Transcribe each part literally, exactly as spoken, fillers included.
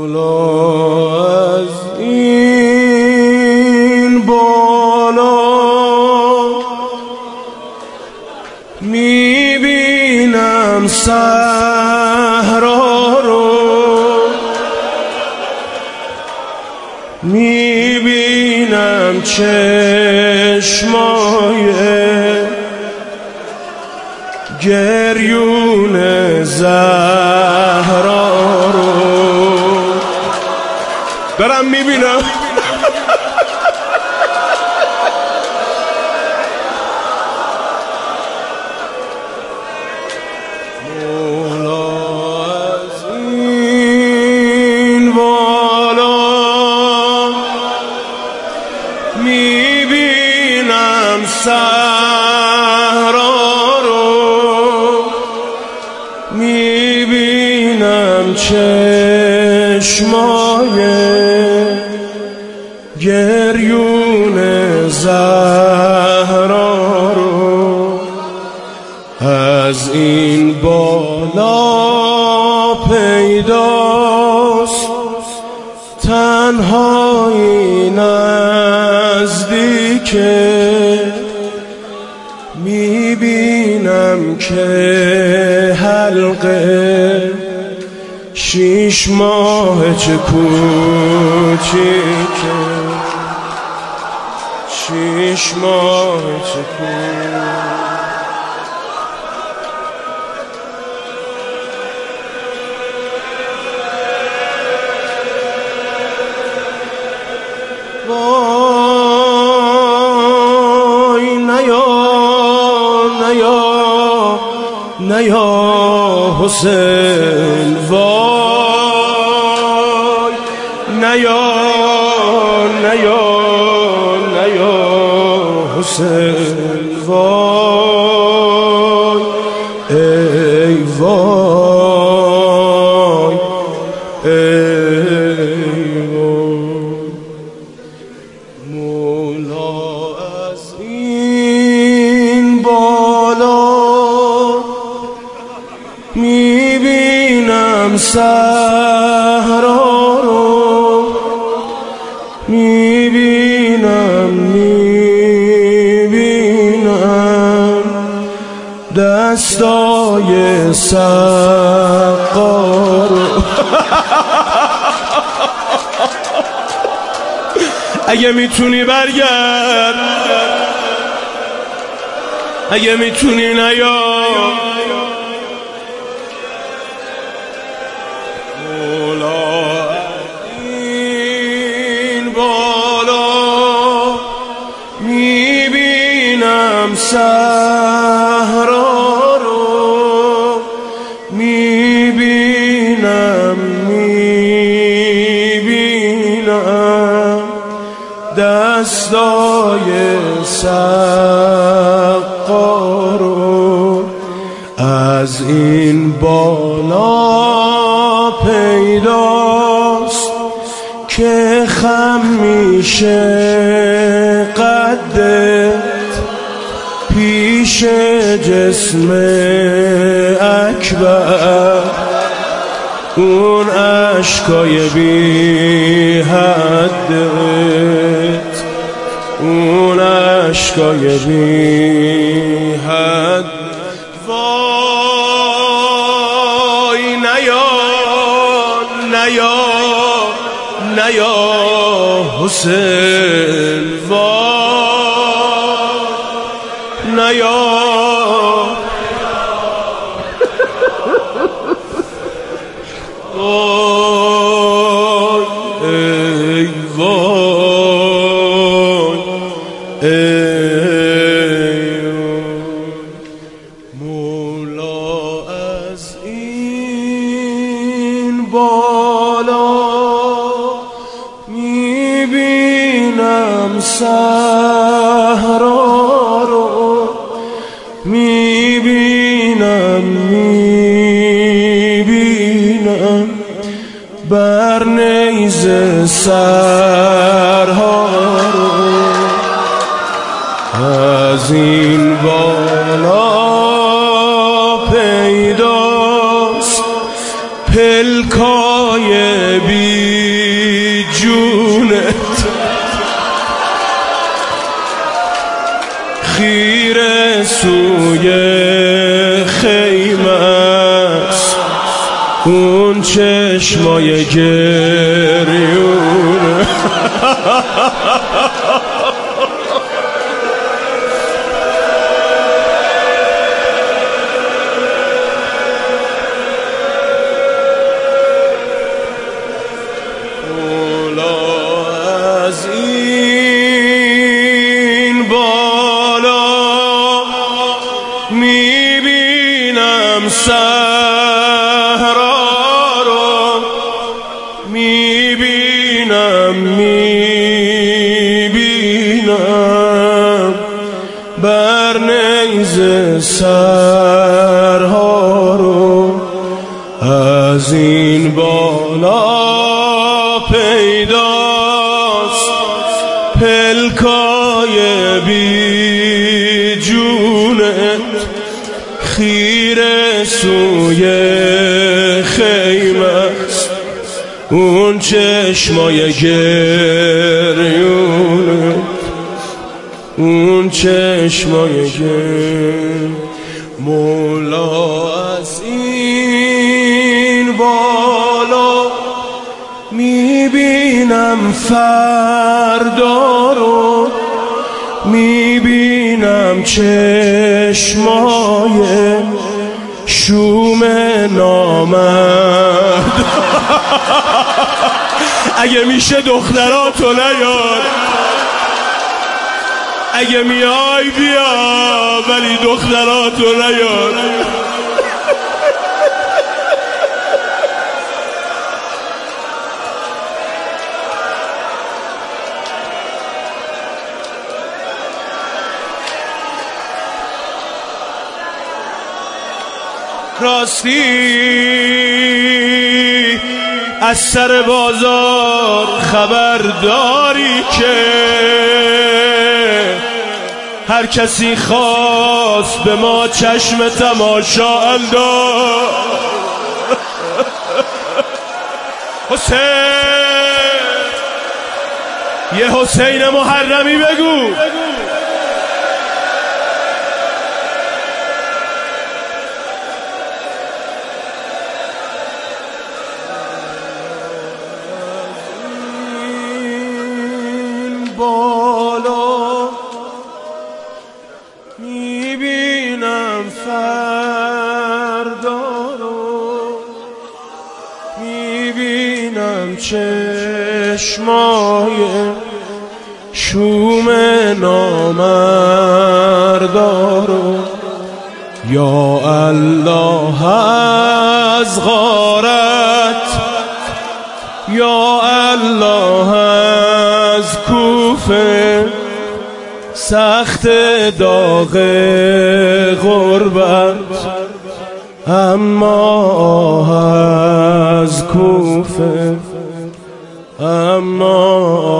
از این بالا میبینم صحرا رو، میبینم چشمای گریون زهرا رو، دارم میبینم مولا از این بالا میبینم صحرا رو، میبینم چشمای گریون زهرا رو، از این بالا پیداست تنهایی نزدیکه، میبینم که حلقه شیش ماه چه کوچیکه، شیش ماه چه کوچیکه. وای نیا نیا نیا حسین، وای نیا نیا نیا حسین، وای ای وای ای وای. مولا از این بالا میبینم صحرا رو، میبینم میبینم دستای سقا رو. اگه میتونی برگرد، اگه میتونی نیا. مولا این بالا میبینم صحرا رو، میبینم میبینم دستای سقا رو، از این بالا پیداست که خم میشه قدت پیش جسم اکبر، اون عشقای بی حدت، اون عشقای بی حد. وای نیا نیا نیا حسین، وای نیا وای ای وای ای. مولا از این بالا میبینم صحرا رو، میبینم میبینم بر نیزه سرها رو، از این بالا پیداست پلکای بی جونت خیره سوی خیمه است اون چشمای گریونه میبینم صحرا رو میبینم میبینم بر نیزه سرها رو از این بالا پیداست پلکای بی جونت خیره سوی خیمه است اون چشمای گریونه اون چشمای گریونه مولا از این بالا میبینم فردا رو میبینم چشمای شوم نامرد اگه میشه دختراتو نیار اگه میای بیا ولی دختراتو نیار راستی از سر بازار خبر داری که هر کسی خواست به ما چشم تماشا انداخت حسین یه حسین محرمی بگو بالا میبینم فردا رو میبینم چشمای شوم نامردا رو یا الله از غارت یا الله از کوفه سخت داغ غربت اما از کوفه اما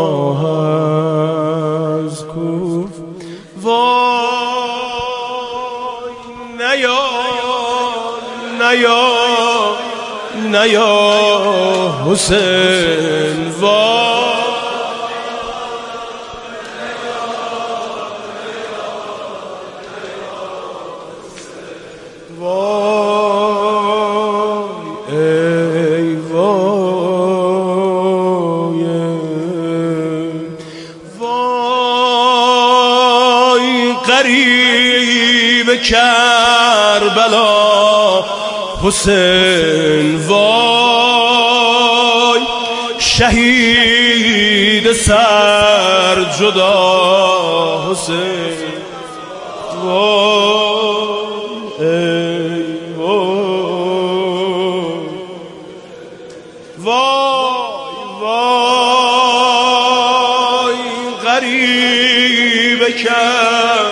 از کوفه وای نیا نیا نیا حسین وای وای ای وای وای غریب کربلا حسین وای شهید سر جدا حسین وای ای وای وای وای غریب کربلا